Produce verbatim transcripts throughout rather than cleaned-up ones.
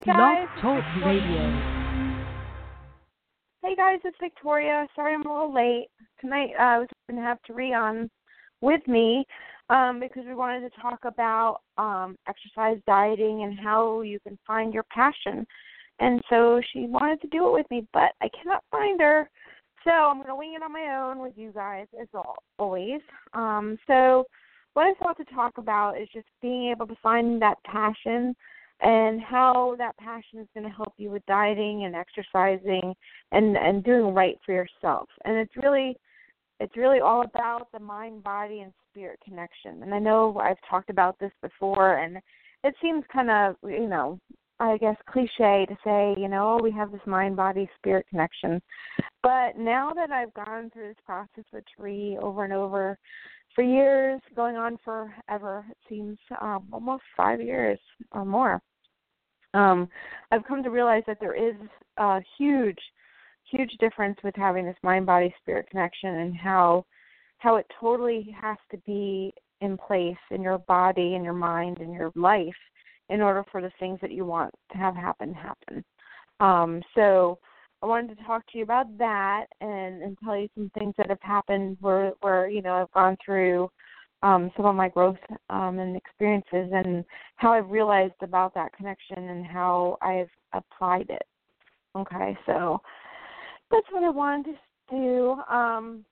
Blog guys, it's Talk Victoria. Radio. Hey guys, it's Victoria. Sorry I'm a little late. Tonight uh, I was going to have Tari on with me um, because we wanted to talk about um, exercise, dieting, and how you can find your passion. And so she wanted to do it with me, but I cannot find her. So I'm going to wing it on my own with you guys as always. Um, so what I thought to talk about is just being able to find that passion and how that passion is going to help you with dieting and exercising and, and doing right for yourself. And it's really it's really all about the mind, body, and spirit connection. And I know I've talked about this before, and it seems kind of, you know, I guess cliche to say, you know, oh, we have this mind, body, spirit connection. But now that I've gone through this process with Tari over and over for years, going on forever, it seems um, almost five years or more, Um, I've come to realize that there is a huge, huge difference with having this mind-body-spirit connection and how how it totally has to be in place in your body and your mind and your life in order for the things that you want to have happen happen. Um, so I wanted to talk to you about that and, and tell you some things that have happened where, where you know, I've gone through Um, some of my growth um, and experiences and how I've realized about that connection and how I've applied it. Okay, so that's what I wanted to do. Um,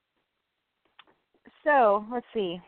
so let's see.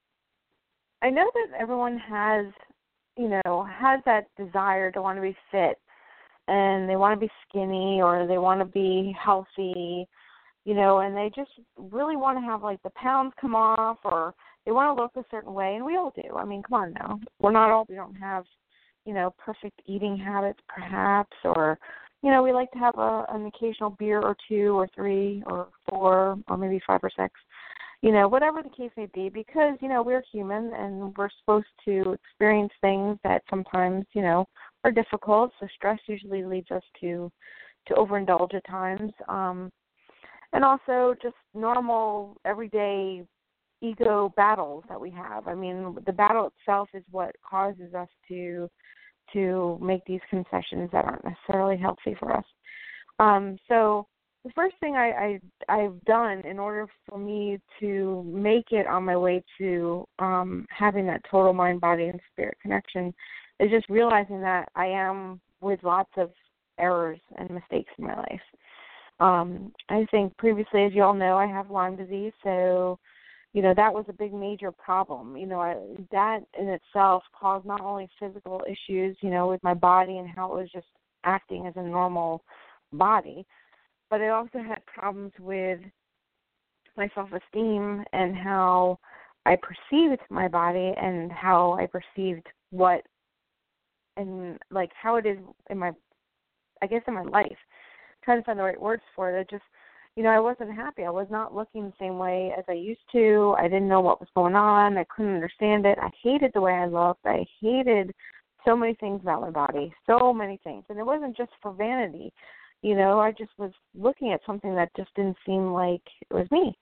I know that everyone has, you know, has that desire to want to be fit and they want to be skinny or they want to be healthy, you know, and they just really want to have like the pounds come off or they want to look a certain way, and we all do. I mean, come on now. We're not all, we don't have, you know, perfect eating habits perhaps, or, you know, we like to have a, an occasional beer or two or three or four or maybe five or six, you know, whatever the case may be, because, you know, we're human and we're supposed to experience things that sometimes, you know, are difficult. So stress usually leads us to, to overindulge at times. Um, and also just normal, everyday ego battles that we have. I mean, the battle itself is what causes us to to make these concessions that aren't necessarily healthy for us. Um, so the first thing I, I, I've done in order for me to make it on my way to um, having that total mind, body, and spirit connection is just realizing that I am with lots of errors and mistakes in my life. Um, I think previously, as you all know, I have Lyme disease, so you know, that was a big major problem. You know, I, that in itself caused not only physical issues, you know, with my body and how it was just acting as a normal body, but it also had problems with my self-esteem and how I perceived my body and how I perceived what and, like, how it is in my, I guess, in my life. I'm trying to find the right words for it. It just, you know, I wasn't happy. I was not looking the same way as I used to. I didn't know what was going on. I couldn't understand it. I hated the way I looked. I hated so many things about my body, so many things. And it wasn't just for vanity. You know, I just was looking at something that just didn't seem like it was me.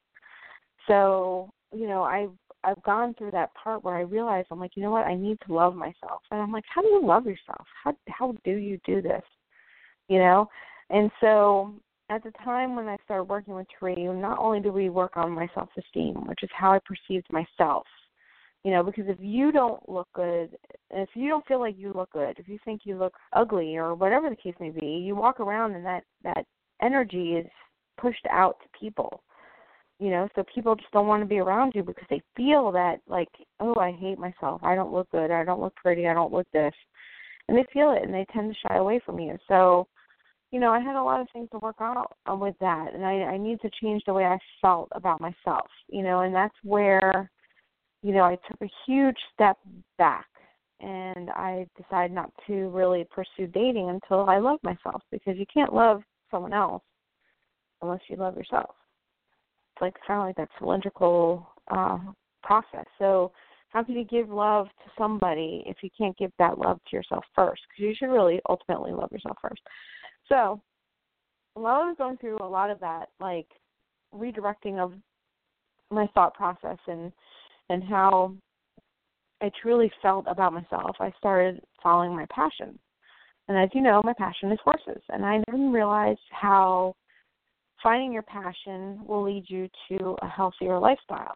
So, you know, I've, I've gone through that part where I realized, I'm like, you know what, I need to love myself. And I'm like, how do you love yourself? How, how do you do this? You know? And so at the time when I started working with Tari, not only do we work on my self-esteem, which is how I perceived myself, you know, because if you don't look good, if you don't feel like you look good, if you think you look ugly or whatever the case may be, you walk around and that, that energy is pushed out to people, you know, so people just don't want to be around you because they feel that, like, oh, I hate myself, I don't look good, I don't look pretty, I don't look this, and they feel it and they tend to shy away from you. So, you know, I had a lot of things to work out with that, and I, I need to change the way I felt about myself, you know, and that's where, you know, I took a huge step back, and I decided not to really pursue dating until I love myself, because you can't love someone else unless you love yourself. It's like kind of like that cylindrical uh, process. So how can you give love to somebody if you can't give that love to yourself first? Because you should really ultimately love yourself first. So while I was going through a lot of that, like redirecting of my thought process and, and how I truly felt about myself, I started following my passion. And as you know, my passion is horses. And I didn't realize how finding your passion will lead you to a healthier lifestyle.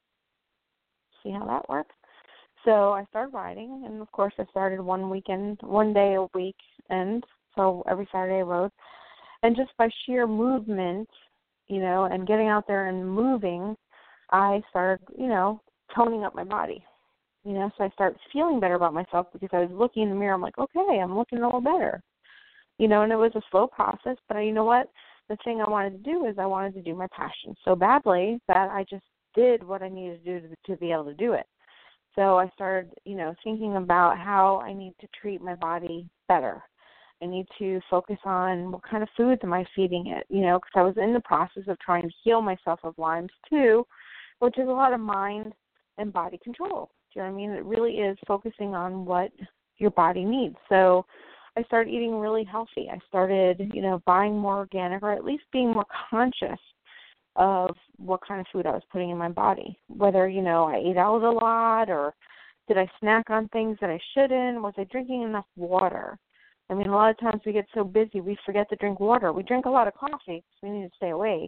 See how that works? So I started riding, and of course I started one weekend, one day a week, and so every Saturday I rode. And just by sheer movement, you know, and getting out there and moving, I started, you know, toning up my body. You know, so I started feeling better about myself because I was looking in the mirror. I'm like, okay, I'm looking a little better. You know, and it was a slow process, but you know what? The thing I wanted to do is I wanted to do my passion so badly that I just did what I needed to do to, to be able to do it. So I started, you know, thinking about how I need to treat my body better. I need to focus on what kind of foods am I feeding it, you know, because I was in the process of trying to heal myself of Lyme's too, which is a lot of mind and body control. Do you know what I mean? It really is focusing on what your body needs. So I started eating really healthy. I started, you know, buying more organic, or at least being more conscious of what kind of food I was putting in my body. Whether, you know, I ate out a lot, or did I snack on things that I shouldn't? Was I drinking enough water? I mean, a lot of times we get so busy we forget to drink water. We drink a lot of coffee because we need to stay awake,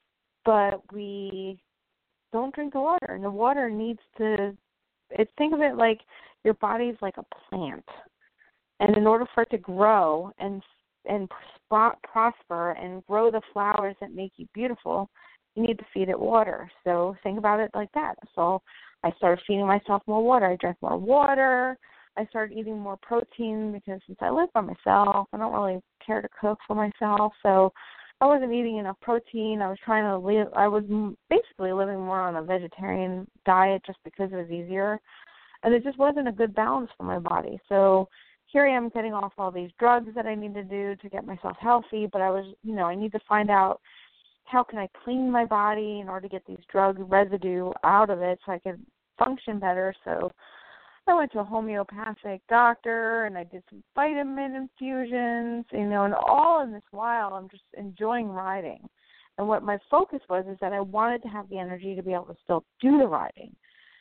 but we don't drink the water. And the water needs to, it, think of it like your body's like a plant. And in order for it to grow and and prosper and grow the flowers that make you beautiful, you need to feed it water. So think about it like that. So I started feeding myself more water. I drank more water. I started eating more protein because since I live by myself, I don't really care to cook for myself. So I wasn't eating enough protein. I was trying to live, I was basically living more on a vegetarian diet just because it was easier. And it just wasn't a good balance for my body. So here I am getting off all these drugs that I need to do to get myself healthy, but I was, you know, I need to find out how can I clean my body in order to get these drug residue out of it so I can function better. So I went to a homeopathic doctor, and I did some vitamin infusions, you know, and all in this while I'm just enjoying riding. And what my focus was is that I wanted to have the energy to be able to still do the riding.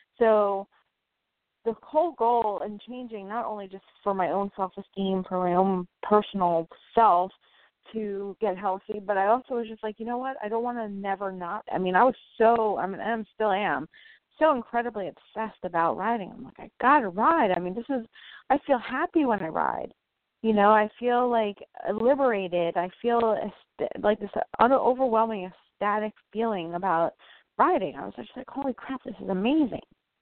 So the whole goal in changing, not only just for my own self-esteem, for my own personal self to get healthy, but I also was just like, you know what, I don't want to never not. I mean, I was so, I mean, I still am, so incredibly obsessed about riding. I'm like, I got to ride. I mean, this is, I feel happy when I ride. You know, I feel like liberated. I feel like this overwhelming, ecstatic feeling about riding. I was just like, holy crap, this is amazing.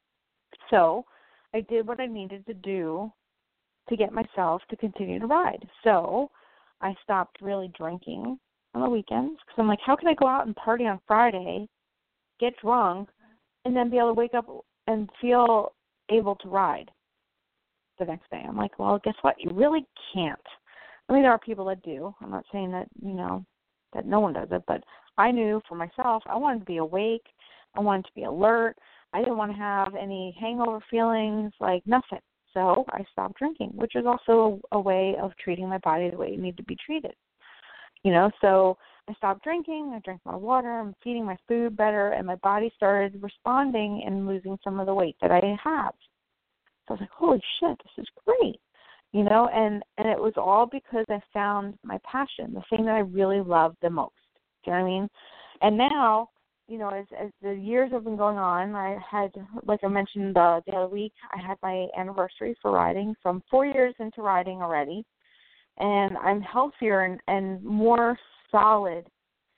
So I did what I needed to do to get myself to continue to ride. So I stopped really drinking on the weekends because I'm like, how can I go out and party on Friday, get drunk, and then be able to wake up and feel able to ride the next day? I'm like, well, guess what? You really can't. I mean, there are people that do. I'm not saying that, you know, that no one does it, but I knew for myself I wanted to be awake. I wanted to be alert. I didn't want to have any hangover feelings, like nothing. So I stopped drinking, which is also a way of treating my body the way it needs to be treated. You know, so I stopped drinking, I drank more water, I'm feeding my food better, and my body started responding and losing some of the weight that I have. So I was like, holy shit, this is great. You know, and, and it was all because I found my passion, the thing that I really loved the most. Do you know what I mean? And now, you know, as, as the years have been going on, I had, like I mentioned uh, the other week, I had my anniversary for riding. So I'm four years into riding already, and I'm healthier and, and more solid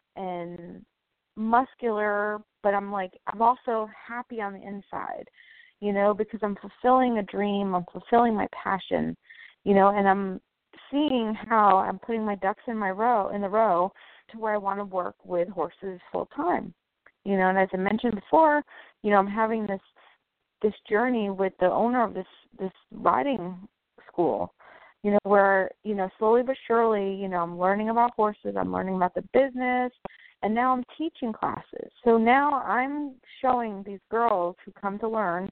and muscular, but I'm like, I'm also happy on the inside, you know, because I'm fulfilling a dream, I'm fulfilling my passion, you know, and I'm seeing how I'm putting my ducks in my row, in the row to where I want to work with horses full time. You know, and as I mentioned before, you know, I'm having this this journey with the owner of this this riding school, you know, where, you know, slowly but surely, you know, I'm learning about horses, I'm learning about the business, and now I'm teaching classes. So now I'm showing these girls who come to learn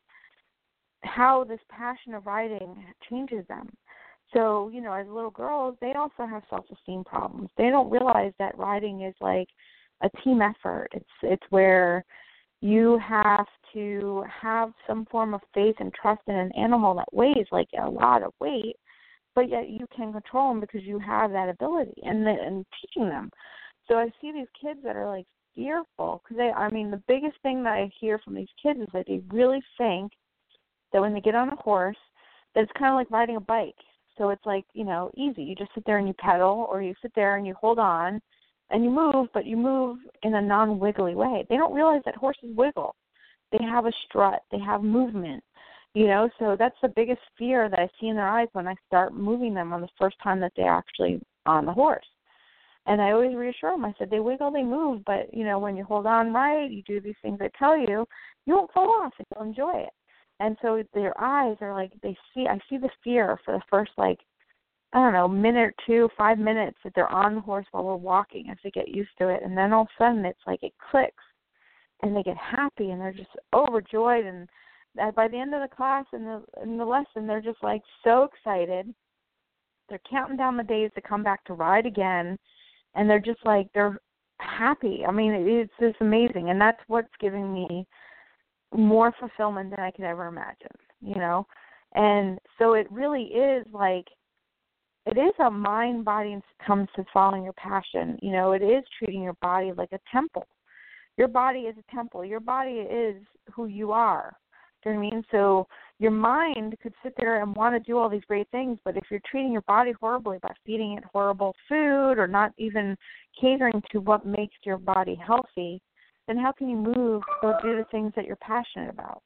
how this passion of riding changes them. So, you know, as little girls, they also have self-esteem problems. They don't realize that riding is like a team effort. It's it's where you have to have some form of faith and trust in an animal that weighs like a lot of weight but yet you can control them because you have that ability and, the, and teaching them. So I see these kids that are like fearful because they, I mean, the biggest thing that I hear from these kids is that they really think that when they get on a horse, that it's kind of like riding a bike. So it's like, you know, easy. You just sit there and you pedal, or you sit there and you hold on and you move, but you move in a non-wiggly way. They don't realize that horses wiggle. They have a strut. They have movement, you know. So that's the biggest fear that I see in their eyes when I start moving them on the first time that they're actually on the horse. And I always reassure them. I said, they wiggle, they move, but, you know, when you hold on right, you do these things I tell you, you won't fall off and you'll enjoy it. And so their eyes are like, they see, I see the fear for the first, like, I don't know, minute or two, five minutes that they're on the horse while we're walking as they get used to it. And then all of a sudden it's like it clicks and they get happy and they're just overjoyed. And by the end of the class and the, and the lesson, they're just like so excited. They're counting down the days to come back to ride again. And they're just like, they're happy. I mean, it's just amazing. And that's what's giving me more fulfillment than I could ever imagine, you know. And so it really is like, it is a mind, body, and comes to following your passion. You know, it is treating your body like a temple. Your body is a temple. Your body is who you are. Do you know what I mean? So your mind could sit there and want to do all these great things, but if you're treating your body horribly by feeding it horrible food or not even catering to what makes your body healthy, then how can you move to go do the things that you're passionate about?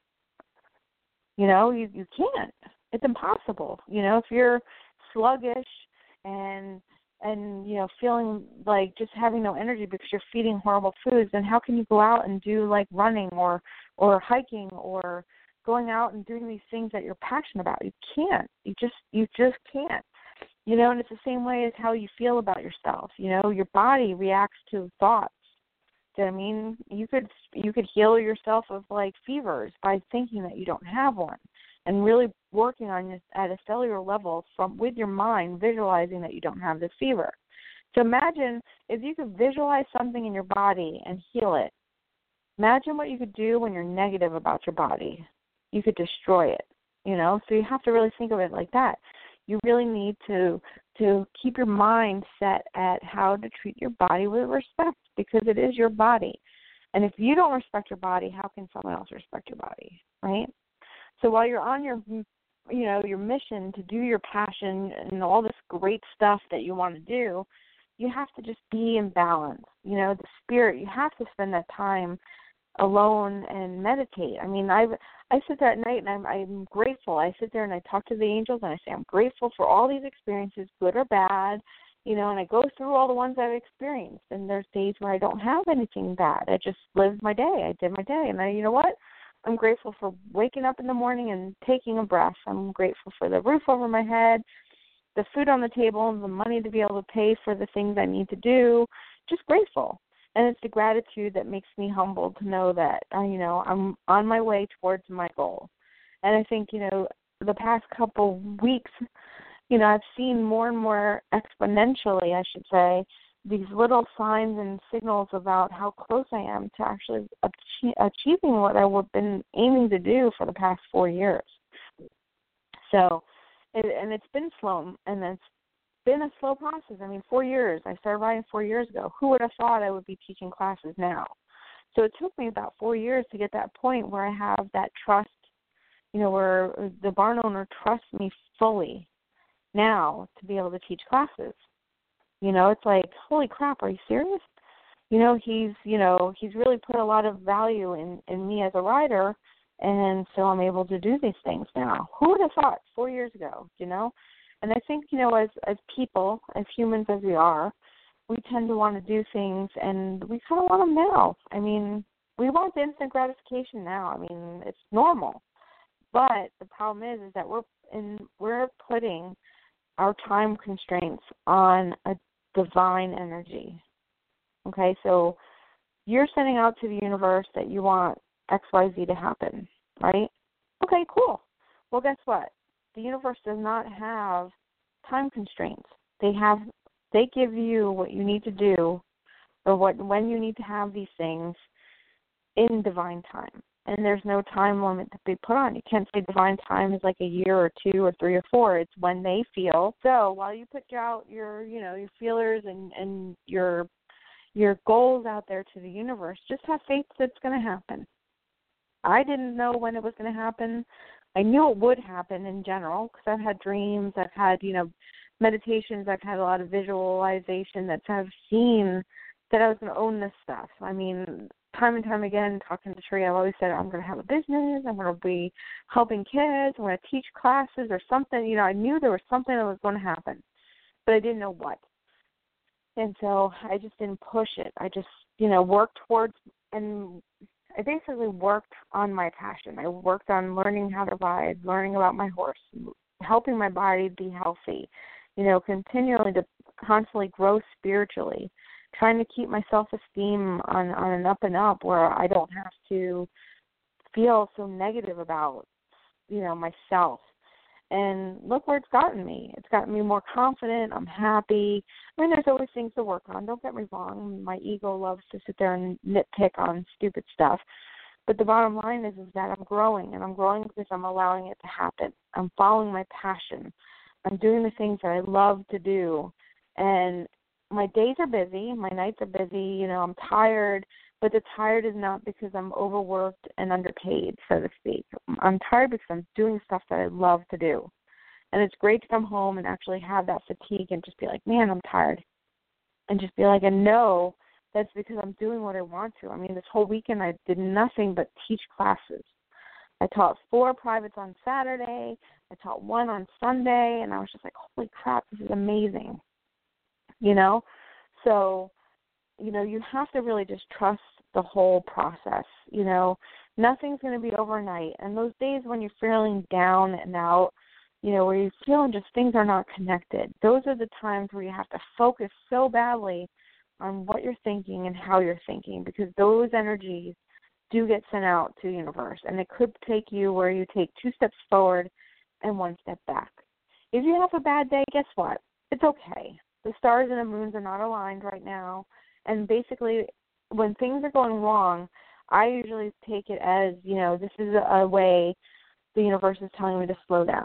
You know, you, you can't. It's impossible. You know, if you're sluggish and, and, you know, feeling like just having no energy because you're feeding horrible foods, then how can you go out and do like running or, or hiking or going out and doing these things that you're passionate about? You can't. You just, you just can't. You know, and it's the same way as how you feel about yourself. You know, your body reacts to thoughts. I mean, you could you could heal yourself of like fevers by thinking that you don't have one, and really working on this at a cellular level from with your mind, visualizing that you don't have this fever. So imagine if you could visualize something in your body and heal it. Imagine what you could do when you're negative about your body. You could destroy it. You know, so you have to really think of it like that. You really need to to keep your mind set at how to treat your body with respect, because it is your body. And if you don't respect your body, how can someone else respect your body, right? So while you're on your, you know, your mission to do your passion and all this great stuff that you want to do, you have to just be in balance. You know, the spirit, you have to spend that time alone and meditate. I mean, I I sit there at night and I'm I'm grateful. I sit there and I talk to the angels and I say I'm grateful for all these experiences, good or bad, you know, and I go through all the ones I've experienced. And there's days where I don't have anything bad. I just lived my day. I did my day. And I, you know what? I'm grateful for waking up in the morning and taking a breath. I'm grateful for the roof over my head, the food on the table, and the money to be able to pay for the things I need to do. Just grateful. And it's the gratitude that makes me humble to know that, uh, you know, I'm on my way towards my goal. And I think, you know, the past couple weeks, you know, I've seen more and more exponentially, I should say, these little signs and signals about how close I am to actually achie- achieving what I've been aiming to do for the past four years. So, it, and it's been slow, and it's been a slow process. I mean, four years. I started riding four years ago. Who would have thought I would be teaching classes now? So it took me about four years to get that point where I have that trust, you know, where the barn owner trusts me fully now to be able to teach classes. You know, it's like, holy crap, are you serious? You know, he's, you know, he's really put a lot of value in, in me as a rider, and so I'm able to do these things now. Who would have thought four years ago, you know? And I think, you know, as as people, as humans as we are, we tend to want to do things, and we kind of want them now. I mean, we want the instant gratification now. I mean, it's normal. But the problem is, is that we're in, we're putting our time constraints on a divine energy. Okay, so you're sending out to the universe that you want X Y Z to happen, right? Okay, cool. Well, guess what? The universe does not have time constraints. They have, they give you what you need to do, or what when you need to have these things in divine time. and there's no time limit to be put on. You can't say divine time is like a year or two or three or four. It's when they feel. So while you put out your, you know, your feelers and, and your your goals out there to the universe, just have faith that it's going to happen. I didn't know when it was going to happen. I knew it would happen in general because I've had dreams. I've had, you know, meditations. I've had a lot of visualization that I've seen that I was going to own this stuff. I mean, time and time again, talking to Tree, I've always said, I'm going to have a business. I'm going to be helping kids. I'm going to teach classes or something. You know, I knew there was something that was going to happen, but I didn't know what. And so I just didn't push it. I just, you know, worked towards, and I basically worked on my passion. I worked on learning how to ride, learning about my horse, helping my body be healthy, you know, continually to constantly grow spiritually, trying to keep my self-esteem on, on an up and up where I don't have to feel so negative about, you know, myself. And look where it's gotten me. It's gotten me more confident. I'm happy. I mean, there's always things to work on. Don't get me wrong. My ego loves to sit there and nitpick on stupid stuff. But the bottom line is, is that I'm growing, and I'm growing because I'm allowing it to happen. I'm following my passion. I'm doing the things that I love to do. And my days are busy, my nights are busy, you know, I'm tired, but the tired is not because I'm overworked and underpaid, so to speak. I'm tired because I'm doing stuff that I love to do. And it's great to come home and actually have that fatigue and just be like, man, I'm tired. And just be like, and know that's because I'm doing what I want to. I mean, this whole weekend I did nothing but teach classes. I taught four privates on Saturday. I taught one on Sunday, and I was just like, holy crap, this is amazing. You know, so, you know, you have to really just trust the whole process. You know, nothing's going to be overnight. And those days when you're feeling down and out, you know, where you're feeling just things are not connected, those are the times where you have to focus so badly on what you're thinking and how you're thinking, because those energies do get sent out to the universe. And it could take you where you take two steps forward and one step back. If you have a bad day, guess what? It's okay. The stars and the moons are not aligned right now. And basically, when things are going wrong, I usually take it as, you know, this is a way the universe is telling me to slow down.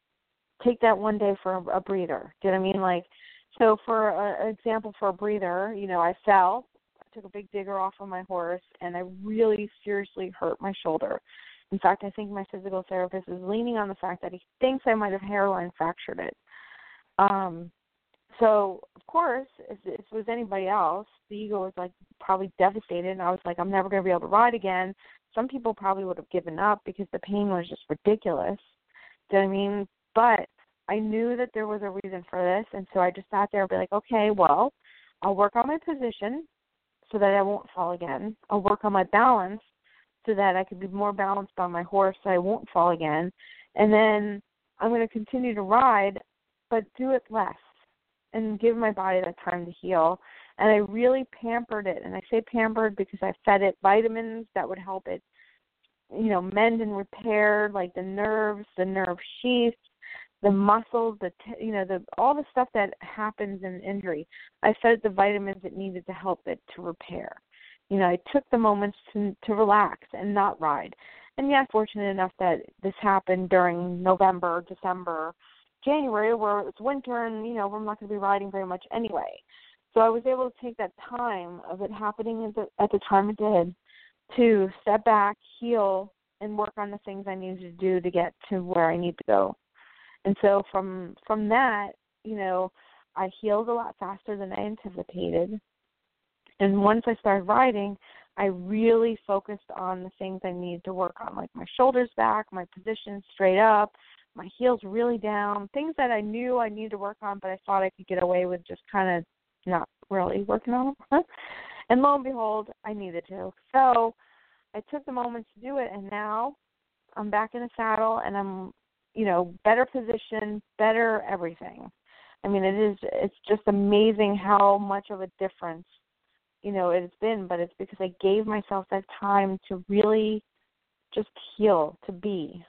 Take that one day for a, a breather. Do you know what I mean? Like, so for a, an example for a breather, you know, I fell. I took a big digger off of my horse, and I really seriously hurt my shoulder. In fact, I think my physical therapist is leaning on the fact that he thinks I might have hairline fractured it. Um, So, of course, if, if it was anybody else, the ego was, like, probably devastated, and I was like, I'm never going to be able to ride again. Some people probably would have given up because the pain was just ridiculous. Do you know what I mean? But I knew that there was a reason for this, and so I just sat there and be like, okay, well, I'll work on my position so that I won't fall again. I'll work on my balance so that I can be more balanced on my horse so I won't fall again. And then I'm going to continue to ride, but do it less, and give my body that time to heal. And I really pampered it. And I say pampered because I fed it vitamins that would help it, you know, mend and repair, like the nerves, the nerve sheaths, the muscles, the t- you know, the all the stuff that happens in injury. I fed it the vitamins it needed to help it to repair. You know, I took the moments to to relax and not ride. And yeah, fortunate enough that this happened during November, December, January, where it's winter and, you know, we're not going to be riding very much anyway. So I was able to take that time of it happening at the, at the time it did to step back, heal, and work on the things I needed to do to get to where I need to go. And so from from that, you know, I healed a lot faster than I anticipated. And once I started riding, I really focused on the things I needed to work on, like my shoulders back, my position straight up, my heels really down, things that I knew I needed to work on, but I thought I could get away with just kind of not really working on them. And lo and behold, I needed to. So I took the moments to do it, and now I'm back in the saddle, and I'm, you know, better positioned, better everything. I mean, it is, it's just amazing how much of a difference, you know, it's been, but it's because I gave myself that time to really just heal, to be.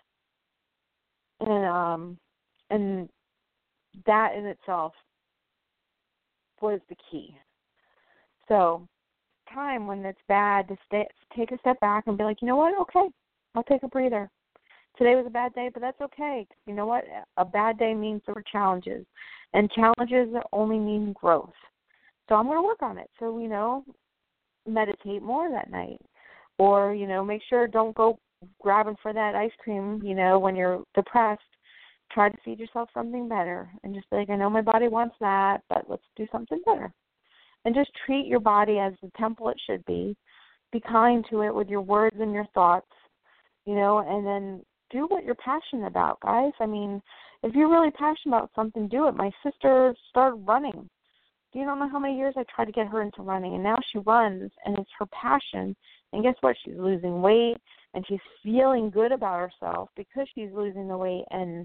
And um, and that in itself was the key. So time when it's bad to stay, take a step back and be like, you know what, okay, I'll take a breather. Today was a bad day, but that's okay. You know what? A bad day means there were challenges, and challenges only mean growth. So I'm going to work on it. So, you know, meditate more that night, or, you know, make sure don't go grabbing for that ice cream, you know, when you're depressed. Try to feed yourself something better and just be like, I know my body wants that, but let's do something better. And just treat your body as the temple it should be. Be kind to it with your words and your thoughts, you know, and then do what you're passionate about, guys. I mean, if you're really passionate about something, do it. My sister started running. Do you don't know how many years I tried to get her into running, and now she runs, and it's her passion. And guess what? She's losing weight, and she's feeling good about herself because she's losing the weight and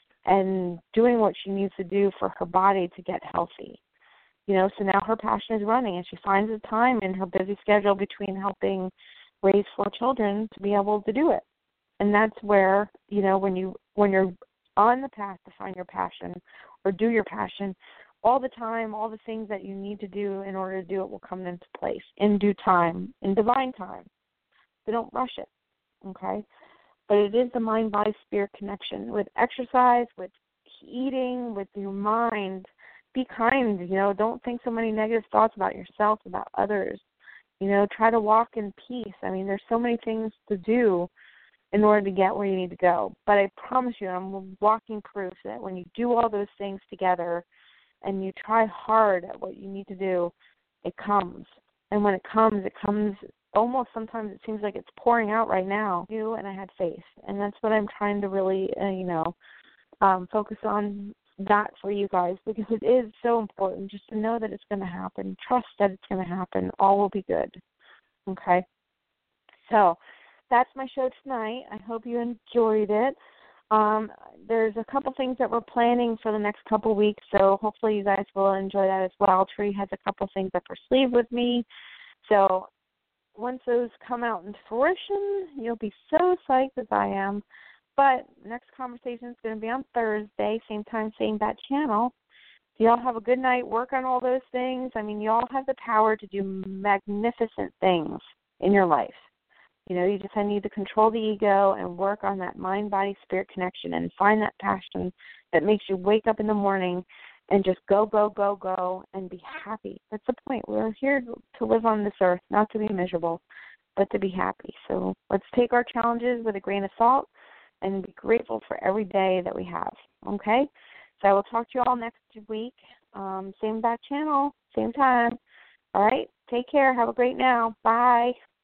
and doing what she needs to do for her body to get healthy. You know, so now her passion is running, and she finds the time in her busy schedule between helping raise four children to be able to do it. And that's where, you know, when you when you're on the path to find your passion or do your passion, all the time, all the things that you need to do in order to do it will come into place in due time, in divine time. So don't rush it, okay? But it is the mind-body-spirit connection with exercise, with eating, with your mind. Be kind, you know. Don't think so many negative thoughts about yourself, about others. You know, try to walk in peace. I mean, there's so many things to do in order to get where you need to go. But I promise you, I'm walking proof that when you do all those things together and you try hard at what you need to do, it comes. And when it comes, it comes almost sometimes it seems like it's pouring out right now. You and I had faith, and that's what I'm trying to really, uh, you know, um, focus on that for you guys, because it is so important just to know that it's going to happen. Trust that it's going to happen. All will be good. Okay? So that's my show tonight. I hope you enjoyed it. Um, there's a couple things that we're planning for the next couple weeks, so hopefully you guys will enjoy that as well. Tree has a couple things up her sleeve with me. So once those come out into fruition, you'll be so psyched as I am. But next conversation is going to be on Thursday, same time, same bat channel. So y'all have a good night. Work on all those things. I mean, you all have the power to do magnificent things in your life. You know, you just need to control the ego and work on that mind-body-spirit connection and find that passion that makes you wake up in the morning and just go, go, go, go, and be happy. That's the point. We're here to live on this earth, not to be miserable, but to be happy. So let's take our challenges with a grain of salt and be grateful for every day that we have, okay? So I will talk to you all next week. Um, same back channel, same time. All right? Take care. Have a great now. Bye.